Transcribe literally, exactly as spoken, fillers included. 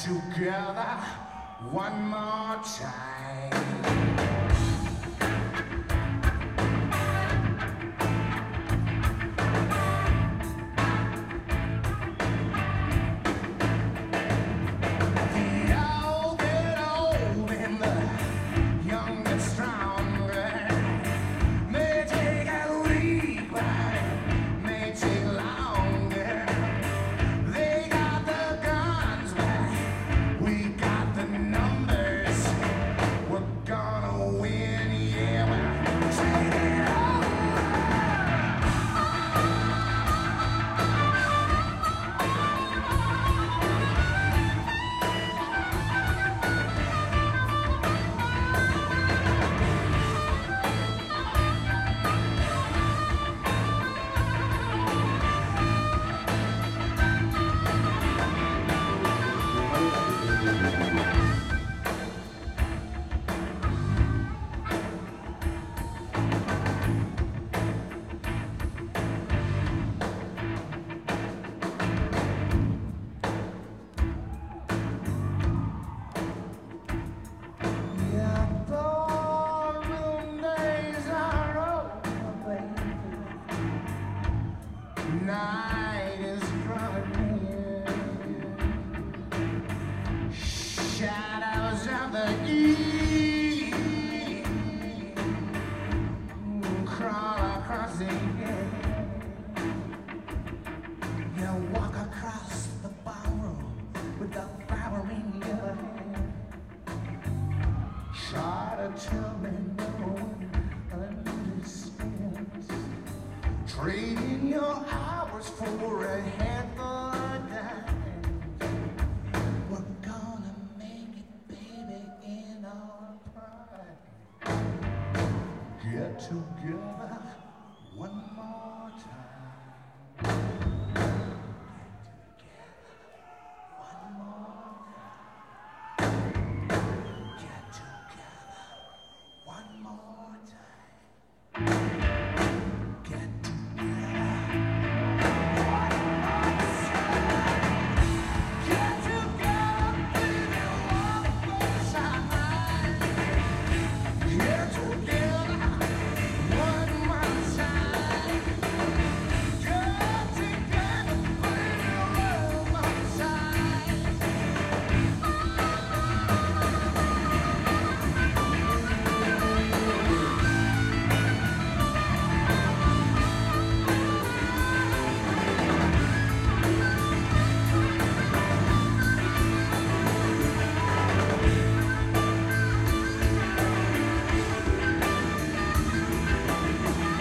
together one more time. Night is drawing near. Shadows of the east crawl across the air. You walk across the ballroom with the flower in your hand. Try to tell me no one understands. Trading your hours for a handful of dimes. We're gonna make it, baby, in our pride. Get together one more time.